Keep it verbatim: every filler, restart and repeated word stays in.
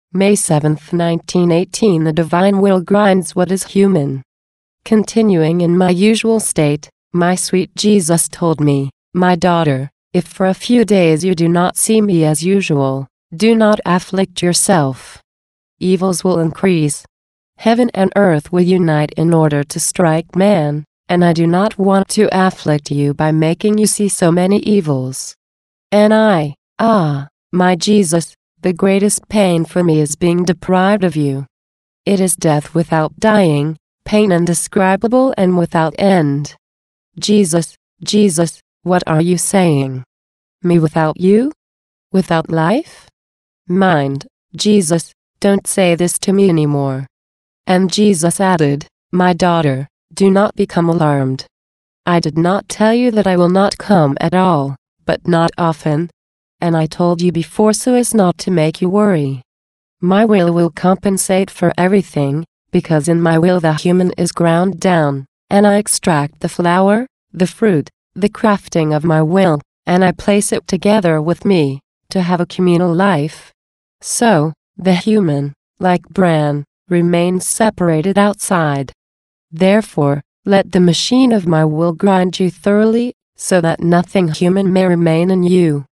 May seventh, nineteen eighteen. The divine will grinds what is human. Continuing in my usual state, my sweet Jesus told me, "My daughter, if for a few days you do not see me as usual, do not afflict yourself. Evils will increase. Heaven and earth will unite in order to strike man, and I do not want to afflict you by making you see so many evils. And I, ah, my Jesus, the greatest pain for me is being deprived of you. It is death without dying, pain indescribable and without end. Jesus, Jesus, what are you saying? Me without you? Without life? Mind, Jesus, don't say this to me anymore." And Jesus added, "My daughter, do not become alarmed. I did not tell you that I will not come at all, but not often. And I told you before so as not to make you worry. My will will compensate for everything, because in my will the human is ground down, and I extract the flower, the fruit, the crafting of my will, and I place it together with me, to have a communal life. So, the human, like bran, remains separated outside. Therefore, let the machine of my will grind you thoroughly, so that nothing human may remain in you.